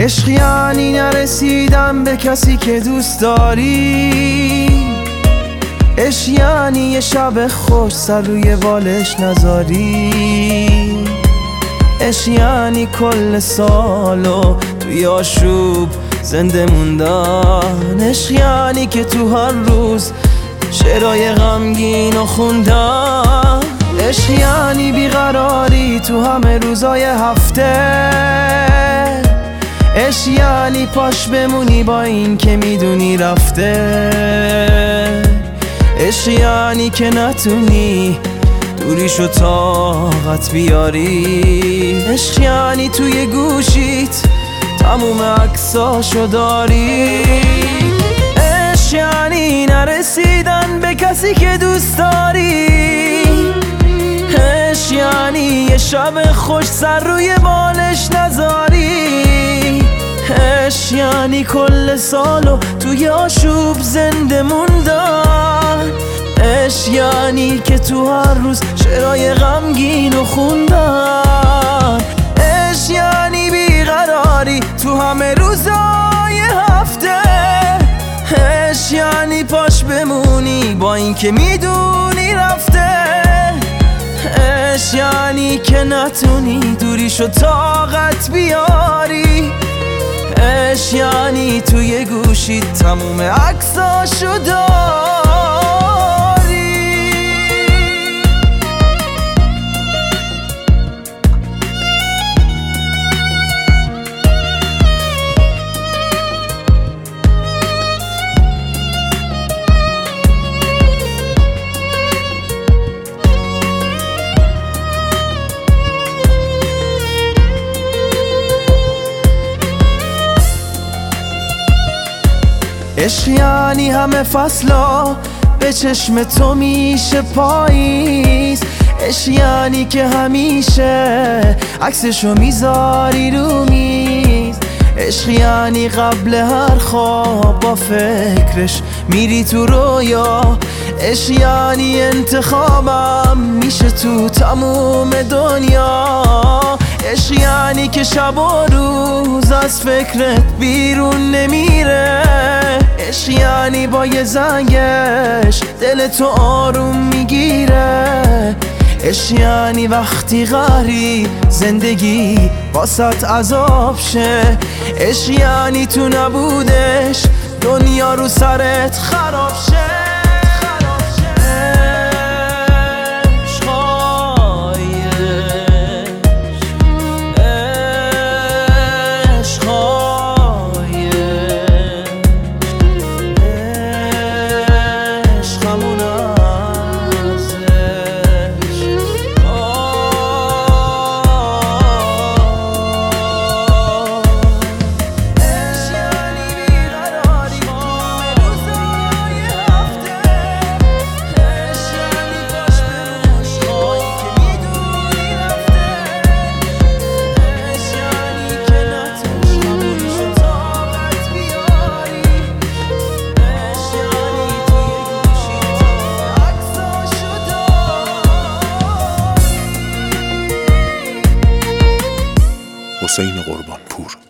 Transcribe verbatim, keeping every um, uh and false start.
عشق یعنی نرسیدن به کسی که دوست داری، عشق یعنی یه شب خوش سر روی بالش نذاری، عشق یعنی کل سالو توی آشوب زنده موندن، عشق یعنی که تو هر روز شعرهای غمگین و خوندن، عشق یعنی بیقراری تو همه روزای هفته، عشق یعنی پاش بمونی با این که میدونی رفته، عشق یعنی که نتونی دوریشو طاقت بیاری، عشق یعنی توی گوشیت تموم عکساشو داری، عشق یعنی نرسیدن به کسی که دوست داری، عشق یعنی یه شب خوش سر روی بالش نذاری، عشق یعنی کل سالو توی آشوب زنده موندن، عشق یعنی که تو هر روز شعرهای غمگین و خوندن، عشق یعنی بیقراری تو همه روزای هفته، عشق یعنی پاش بمونی با این که میدونی رفته، عشق یعنی که نتونی دوریشو طاقت بیاری، عشق یعنی توی گوشی تموم عکساشو داری. عشق یعنی همه فصلا به چشم تو میشه پاییز، عشق یعنی که همیشه عکسشو میذاری رو میز، عشق یعنی قبل هر خواب با فکرش میری تو رویا، عشق یعنی انتخابم میشه تو تموم دنیا، عشق یعنی که شب و روز از فکرت بیرون نمیره، عشق یعنی با یه زنگش دل تو آروم میگیره، عشق یعنی وقتی قهری زندگی واسط عذاب شه، عشق یعنی تو نبودش دنیا رو سرت خراب شه. حسین قربانپور.